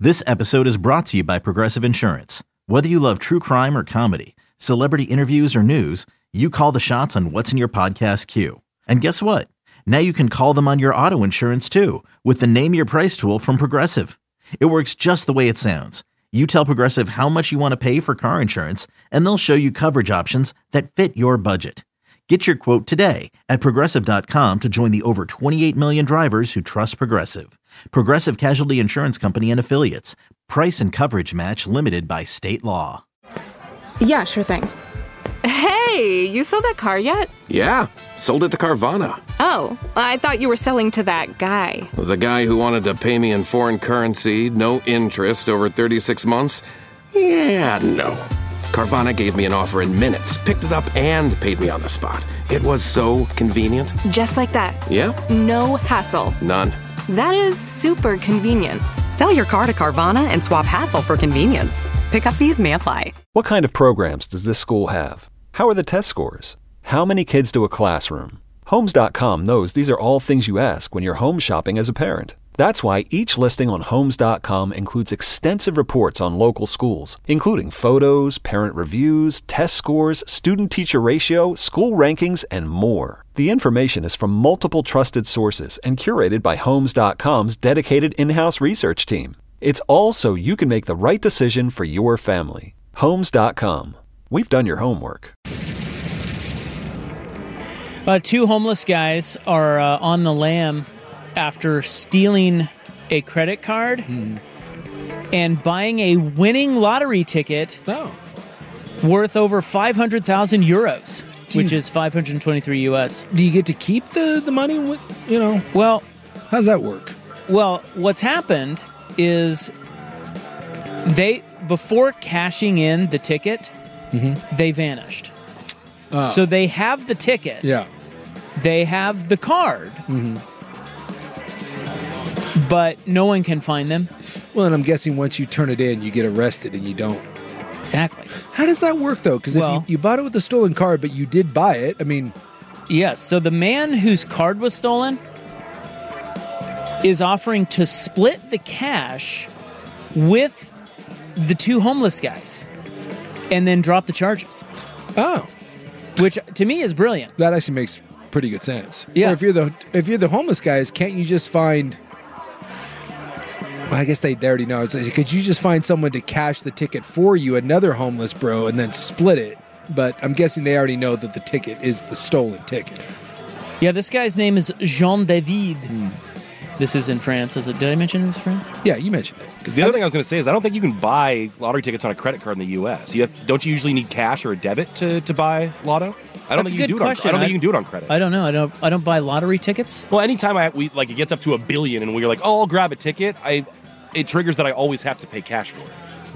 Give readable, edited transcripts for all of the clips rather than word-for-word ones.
This episode is brought to you by Progressive Insurance. Whether you love true crime or comedy, celebrity interviews or news, you call the shots on what's in your podcast queue. And guess what? Now you can call them on your auto insurance too with the Name Your Price tool from Progressive. It works just the way it sounds. You tell Progressive how much you want to pay for car insurance, and they'll show you coverage options that fit your budget. Get your quote today at Progressive.com to join the over 28 million drivers who trust Progressive. Progressive Casualty Insurance Company and Affiliates. Price and coverage match limited by state law. Yeah, sure thing. Hey, you sold that car yet? Yeah, sold it to Carvana. Oh, I thought you were selling to that guy. The guy who wanted to pay me in foreign currency, no interest, over 36 months? Yeah, no. Carvana gave me an offer in minutes, picked it up, and paid me on the spot. It was so convenient. Just like that. Yeah? No hassle. None. That is super convenient. Sell your car to Carvana and swap hassle for convenience. Pickup fees may apply. What kind of programs does this school have? How are the test scores? How many kids do a classroom? Homes.com knows these are all things you ask when you're home shopping as a parent. That's why each listing on Homes.com includes extensive reports on local schools, including photos, parent reviews, test scores, student-teacher ratio, school rankings, and more. The information is from multiple trusted sources and curated by Homes.com's dedicated in-house research team. It's all so you can make the right decision for your family. Homes.com. We've done your homework. Two homeless guys are on the lam after stealing a credit card and buying a winning lottery ticket worth over 500,000 euros, which is 523 US. Do you get to keep the money? Well, how's that work? Well, what's happened is before cashing in the ticket, they vanished. So they have the ticket. Yeah. They have the card. But no one can find them. Well, and I'm guessing once you turn it in, you get arrested and you don't. Exactly. How does that work, though? Because if you bought it with a stolen card, but you did buy it, I mean... Yes, so the man whose card was stolen is offering to split the cash with the two homeless guys and then drop the charges. Oh. Which, to me, is brilliant. That actually makes pretty good sense. Yeah. Or if you're the homeless guys, can't you just find... Well, I guess they already know. Could you just find someone to cash the ticket for you, another homeless bro, and then split it? But I'm guessing they already know that the ticket is the stolen ticket. Yeah, this guy's name is Jean David. This is in France. Did I mention it was France? Yeah, you mentioned it. Because the other thing I was going to say is I don't think you can buy lottery tickets on a credit card in the U.S. Don't you usually need cash or a debit to buy lotto? I don't think you can do it on credit. I don't know. I don't buy lottery tickets. Well, anytime it gets up to $1 billion and we're like, oh, I'll grab a ticket, it triggers that I always have to pay cash for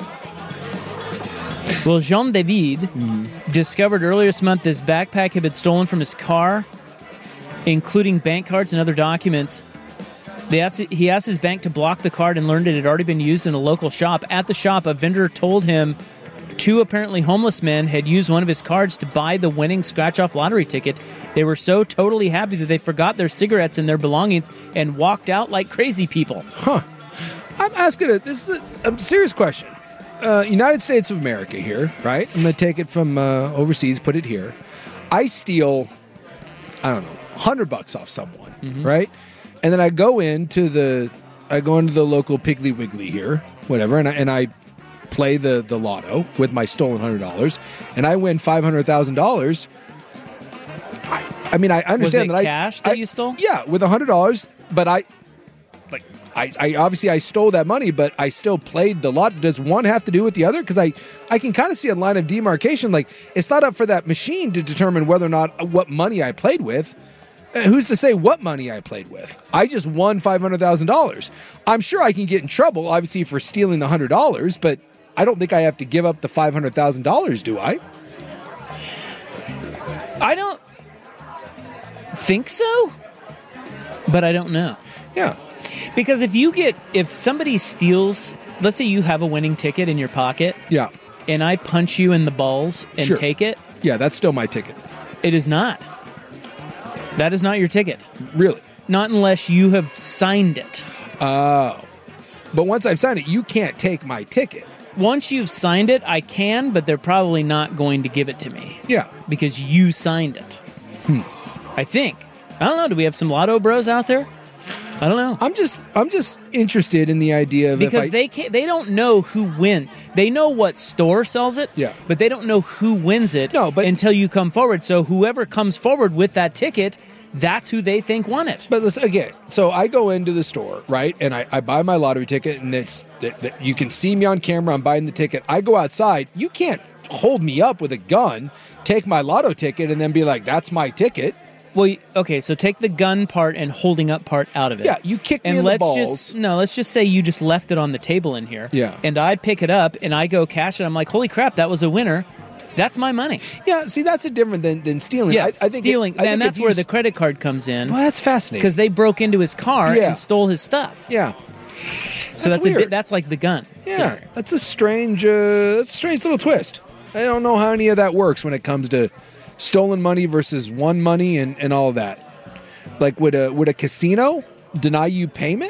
it. Well, Jean David discovered earlier this month this backpack had been stolen from his car, including bank cards and other documents. He asked his bank to block the card and learned it had already been used in a local shop. At the shop, a vendor told him two apparently homeless men had used one of his cards to buy the winning scratch-off lottery ticket. They were so totally happy that they forgot their cigarettes and their belongings and walked out like crazy people. Huh. I'm asking this is a serious question. United States of America here, right? I'm going to take it from overseas, put it here. I steal, I don't know, $100 off someone, right? And then I go into the local Piggly Wiggly here, whatever, and I play the lotto with my stolen $100, and I win $500,000. I mean, I understand was it cash that you stole? Yeah, with $100, but I obviously I stole that money, but I still played the lot. Does one have to do with the other? Because I can kind of see a line of demarcation. Like, it's not up for that machine to determine whether or not what money I played with. Who's to say what money I played with? I just won $500,000. I'm sure I can get in trouble, obviously, for stealing the $100, but I don't think I have to give up the $500,000, do I? I don't think so, but I don't know. Yeah. Because if somebody steals, let's say you have a winning ticket in your pocket. Yeah. And I punch you in the balls and take it. Yeah, that's still my ticket. It is not. That is not your ticket. Really? Not unless you have signed it. Oh. But once I've signed it, you can't take my ticket. Once you've signed it, I can, but they're probably not going to give it to me. Yeah. Because you signed it. I think. I don't know. Do we have some lotto bros out there? I don't know. I'm just interested in the idea of because they don't know who wins. They know what store sells it, yeah, but they don't know who wins it until you come forward. So whoever comes forward with that ticket, that's who they think won it. But listen, again, so I go into the store, right, and I buy my lottery ticket, and you can see me on camera. I'm buying the ticket. I go outside. You can't hold me up with a gun, take my lotto ticket, and then be like, "That's my ticket." Well, okay, so take the gun part and holding up part out of it. Yeah, you kick me in the balls. Let's just say you just left it on the table in here. Yeah. And I pick it up and I go cash it. I'm like, holy crap, that was a winner. That's my money. Yeah, see, that's a different than stealing. Yes, I think stealing. And that's where the credit card comes in. Well, that's fascinating. Because they broke into his car and stole his stuff. Yeah. So that's like the gun. Yeah, scenario. that's a strange little twist. I don't know how any of that works when it comes to stolen money versus won money and all of that. Like, would a casino deny you payment?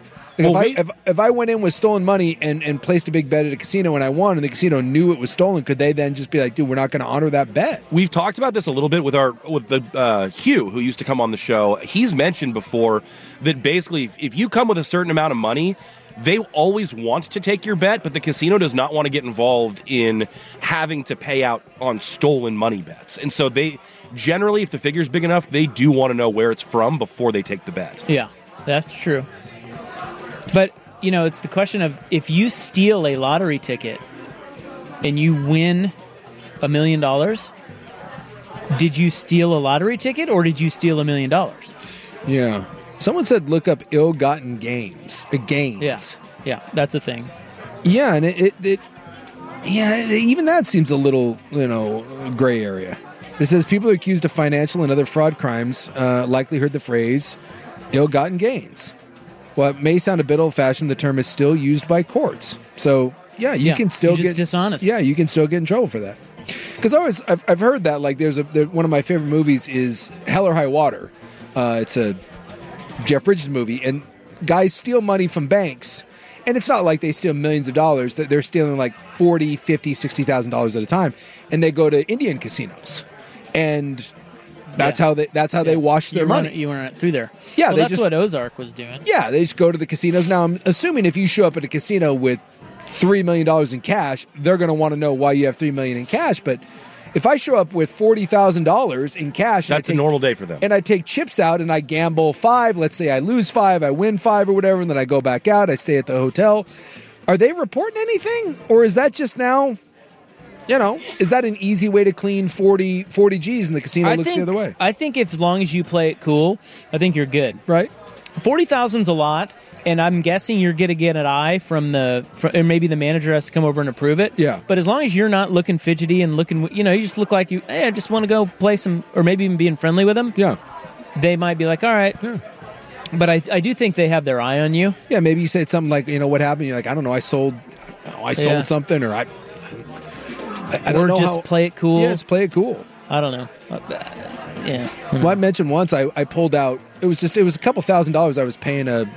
If I went in with stolen money and placed a big bet at a casino and I won and the casino knew it was stolen, could they then just be like, dude, we're not going to honor that bet? We've talked about this a little bit with the Hugh, who used to come on the show. He's mentioned before that basically if you come with a certain amount of money, they always want to take your bet, but the casino does not want to get involved in having to pay out on stolen money bets. And so they generally, if the figure's big enough, they do want to know where it's from before they take the bet. Yeah, that's true. But, it's the question of if you steal a lottery ticket and you win $1 million, did you steal a lottery ticket or did you steal $1 million? Yeah. Someone said look up ill-gotten gains. Yeah, that's a thing. Yeah, and even that seems a little, gray area. It says people accused of financial and other fraud crimes likely heard the phrase ill-gotten gains. While it may sound a bit old-fashioned, the term is still used by courts. So, you can still get dishonest. Yeah, you can still get in trouble for that. Because I've heard that, like, one of my favorite movies is Hell or High Water. It's a Jeff Bridges movie, and guys steal money from banks, and it's not like they steal millions of dollars. They're stealing like $40,000, $50,000, $60,000 at a time, and they go to Indian casinos, and that's how they wash their money. You run it through there. Yeah, that's what Ozark was doing. Yeah, they just go to the casinos. Now, I'm assuming if you show up at a casino with $3 million in cash, they're going to want to know why you have $3 million in cash, but if I show up with $40,000 in cash... That's a normal day for them. And I take chips out and I gamble 5. Let's say I lose 5, I win 5 or whatever, and then I go back out, I stay at the hotel. Are they reporting anything? Or is that just now... is that an easy way to clean 40 G's and the casino looks the other way? I think as long as you play it cool, I think you're good. Right. 40,000's a lot. And I'm guessing you're going to get an eye from or maybe the manager has to come over and approve it. Yeah. But as long as you're not looking fidgety and looking, you just look like I just want to go play some, or maybe even being friendly with them. Yeah. They might be like, all right. Yeah. But I do think they have their eye on you. Yeah. Maybe you say something like, what happened? You're like, I don't know. I sold something, or I don't know. Or just play it cool. Yeah, just play it cool. I don't know. Yeah. Well, I mentioned once I pulled out. It was a couple $1,000s I was paying a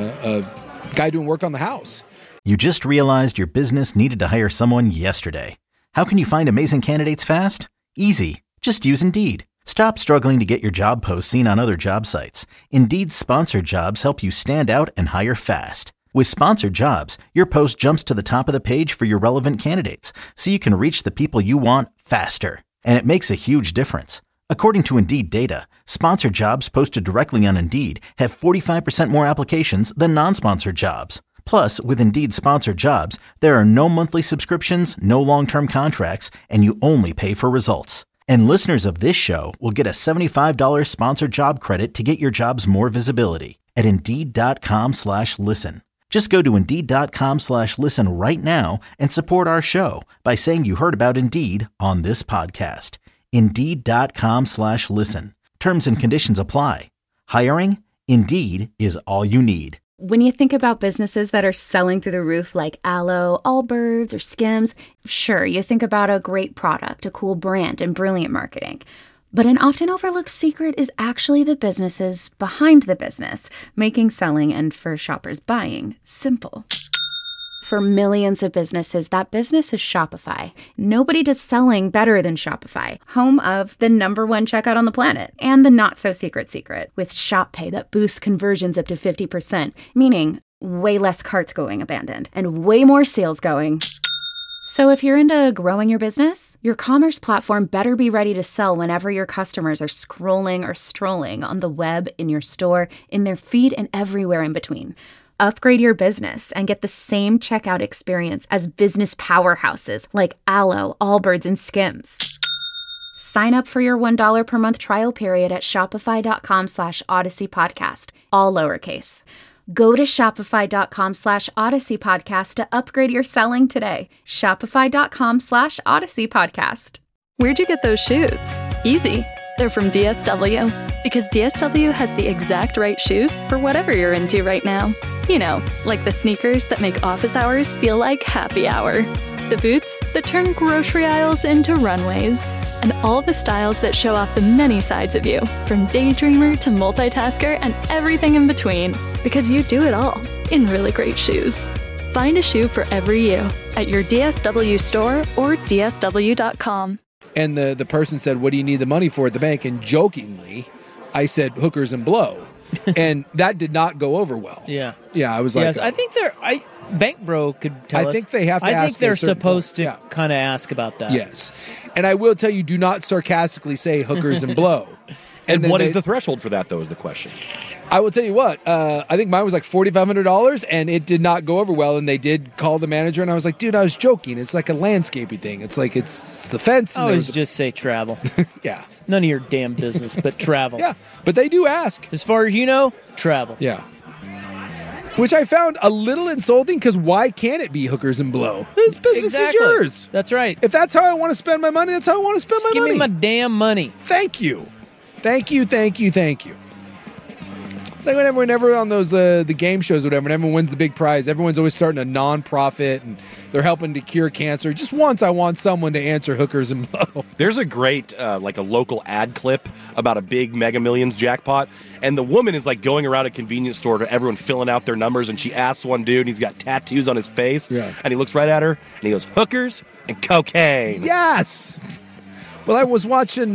guy doing work on the house. You just realized your business needed to hire someone yesterday. How can you find amazing candidates fast? Easy. Just use Indeed. Stop struggling to get your job posts seen on other job sites. Indeed's sponsored jobs help you stand out and hire fast. With sponsored jobs, your post jumps to the top of the page for your relevant candidates, so you can reach the people you want faster. And it makes a huge difference. According to Indeed data, sponsored jobs posted directly on Indeed have 45% more applications than non-sponsored jobs. Plus, with Indeed sponsored jobs, there are no monthly subscriptions, no long-term contracts, and you only pay for results. And listeners of this show will get a $75 sponsored job credit to get your jobs more visibility at Indeed.com/listen. Just go to Indeed.com/listen right now and support our show by saying you heard about Indeed on this podcast. Indeed.com/listen. Terms and conditions apply. Hiring? Indeed is all you need. When you think about businesses that are selling through the roof like Aloe, Allbirds, or Skims, sure, you think about a great product, a cool brand, and brilliant marketing. But an often overlooked secret is actually the businesses behind the business, making selling and for shoppers buying simple. For millions of businesses, that business is Shopify. Nobody does selling better than Shopify, home of the #1 checkout on the planet and the not-so-secret secret with Shop Pay that boosts conversions up to 50%, meaning way less carts going abandoned and way more sales going. So if you're into growing your business, your commerce platform better be ready to sell whenever your customers are scrolling or strolling on the web, in your store, in their feed, and everywhere in between. Upgrade your business and get the same checkout experience as business powerhouses like Alo, Allbirds, and Skims. Sign up for your $1 per month trial period at shopify.com/Odyssey Podcast, all lowercase. Go to shopify.com/Odyssey Podcast to upgrade your selling today. Shopify.com/Odyssey Podcast. Where'd you get those shoes? Easy. They're from DSW. Because DSW has the exact right shoes for whatever you're into right now. You know, like the sneakers that make office hours feel like happy hour. The boots that turn grocery aisles into runways. And all the styles that show off the many sides of you, from daydreamer to multitasker and everything in between. Because you do it all in really great shoes. Find a shoe for every you at your DSW store or dsw.com. And the person said, what do you need the money for at the bank? And jokingly, I said, hookers and blow. And that did not go over well. Yeah. Yeah, I was like... Yes, I think Bank Bro could tell us. I think they have to ask. I think they're supposed to kind of ask about that. Yes. And I will tell you, do not sarcastically say hookers and blow. And what is the threshold for that, though, is the question. I will tell you what. I think mine was like $4,500, and it did not go over well. And they did call the manager, and I was like, dude, I was joking. It's like a landscaping thing. It's like it's the fence. Always just say travel. Yeah. None of your damn business, but travel. Yeah, but they do ask. As far as you know, travel. Yeah. Which I found a little insulting, because why can't it be hookers and blow? This business is yours. That's right. If that's how I want to spend my money, that's how I want to spend my money. Give me my damn money. Thank you. Thank you, thank you, thank you. It's like whenever on those the game shows or whatever, and everyone wins the big prize, everyone's always starting a non-profit, and they're helping to cure cancer. Just once I want someone to answer hookers and blow. There's a great, like a local ad clip about a big Mega Millions jackpot, and the woman is like going around a convenience store to everyone filling out their numbers, and she asks one dude, and he's got tattoos on his face, and he looks right at her, and he goes, hookers and cocaine. Yes! Well, I was watching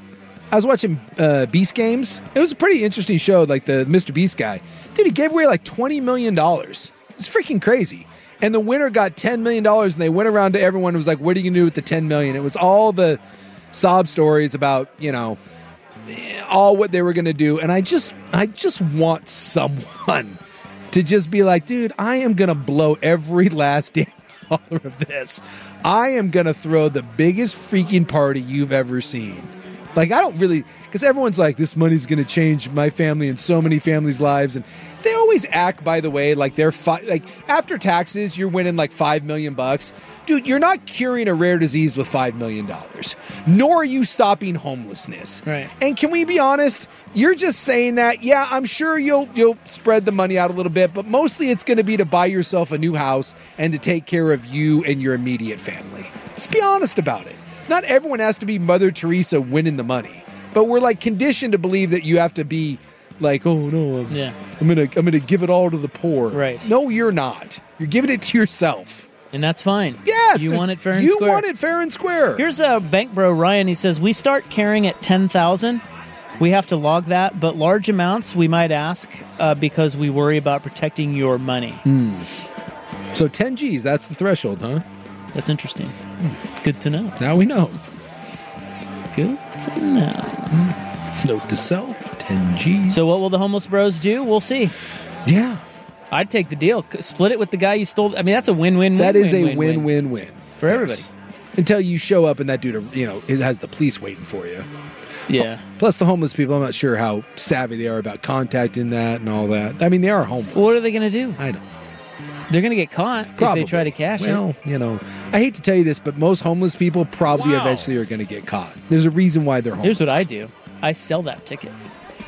Beast Games. It was a pretty interesting show, like the Mr. Beast guy. Dude, he gave away like $20 million. It's freaking crazy. And the winner got $10 million, and they went around to everyone and was like, what are you going to do with the $10 million? It was all the sob stories about, all what they were going to do. And I just want someone to just be like, dude, I am going to blow every last damn dollar of this. I am going to throw the biggest freaking party you've ever seen. Like, I don't really, because everyone's like, this money's going to change my family and so many families' lives. And they always act, by the way, like they're, like, after taxes, you're winning like $5 million. Dude, you're not curing a rare disease with $5 million, nor are you stopping homelessness. Right. And can we be honest? You're just saying that, yeah, I'm sure you'll spread the money out a little bit, but mostly it's going to be to buy yourself a new house and to take care of you and your immediate family. Just be honest about it. Not everyone has to be Mother Teresa winning the money, but we're like conditioned to believe that you have to be like, oh no, I'm gonna give it all to the poor. Right? No, you're not. You're giving it to yourself, and that's fine. Yes, you want it fair and square. You want it fair and square. Here's a Bank Bro Ryan. He says we start carrying at 10,000. We have to log that, but large amounts we might ask because we worry about protecting your money. So 10 G's, that's the threshold, huh? That's interesting. Good to know. Now we know. Good to know. Note to self, 10 G's. So what will the homeless bros do? We'll see. Yeah. I'd take the deal. Split it with the guy you stole. I mean, that's a win-win-win. That is a win-win-win. For everybody. Until you show up and that dude, it has the police waiting for you. Yeah. Plus the homeless people, I'm not sure how savvy they are about contacting that and all that. I mean, they are homeless. What are they going to do? I don't know. They're going to get caught Probably. if they try to cash it. Well, I hate to tell you this, but most homeless people probably eventually are going to get caught. There's a reason why they're homeless. Here's what I do. I sell that ticket.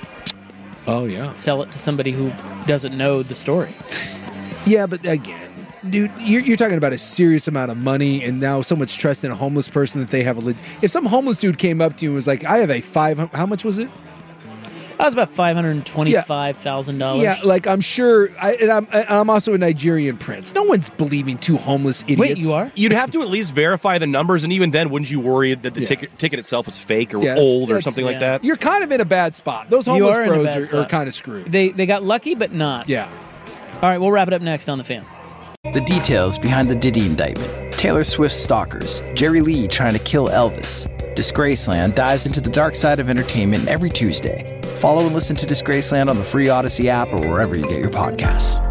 Oh, yeah. Sell it to somebody who doesn't know the story. Yeah, but again, dude, you're talking about a serious amount of money, and now someone's trusting a homeless person that they have if some homeless dude came up to you and was like, I have a how much was it? That was about $525,000. Yeah, like I'm sure, I'm also a Nigerian prince. No one's believing two homeless idiots. Wait, you are? You'd have to at least verify the numbers, and even then, wouldn't you worry that the ticket itself is fake or old or something like that? You're kind of in a bad spot. Those homeless bros are kind of screwed. They got lucky, but not. Yeah. All right, we'll wrap it up next on The Fan. The details behind the Diddy indictment. Taylor Swift stalkers. Jerry Lee trying to kill Elvis. Disgraceland dives into the dark side of entertainment every Tuesday. Follow and listen to Disgraceland on the free Odyssey app or wherever you get your podcasts.